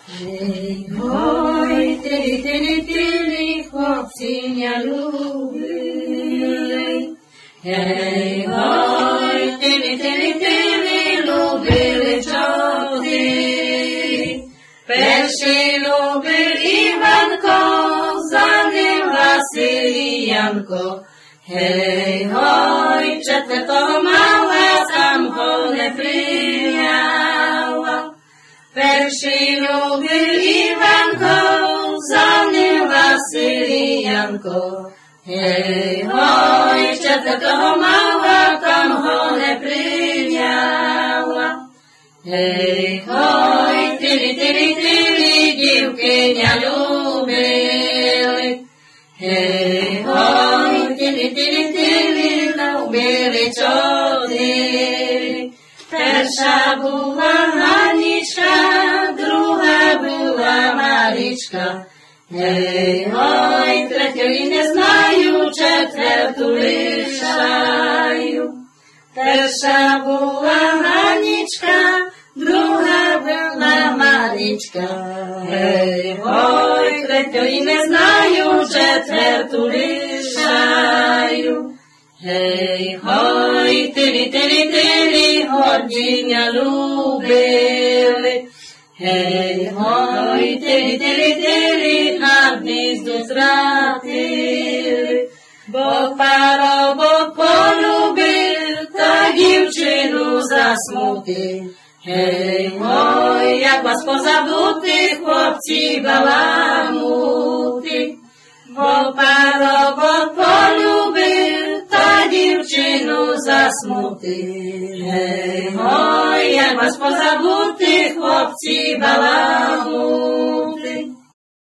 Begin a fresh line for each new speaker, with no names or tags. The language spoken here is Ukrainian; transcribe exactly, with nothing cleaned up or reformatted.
Ej, oj, tyli, tyli, tyli, chłopcy nie lubili. Ej, oj, tyli, tyli, tyli, lubili czoty. Перший любив Іванко, за ним Василіянко. Гей, ой, четвертого мала, сам го не прийняла. Перший любив Іванко, за ним Василіянко. Гей, ой, четвертого мала, там го не прийняла. Гей, ой, тилі, тилі, тилі, дівки не любили. Гей, ой, тилі, тилі, тилі, любили чотири. Перша була Ганічка, друга була Марічка. Гей, ой, третьої не знаю, четверту лишаю. Перша була Ганічка, друга була Марічка. Гей, ой, третьої не знаю, четверту лишаю. Гей, ой, тилі, тилі, тилі, гордіння любили. Гей, ой, тилі, тилі, тилі, а гнізду зратили. Бо парубок полюбив, та дівчину засмутив. Гей, ой, як вас позабути, хлопці баламути. Бо парубок полюбив, та дівчину засмутив. Гей, ой, як вас позабути, хлопці баламути.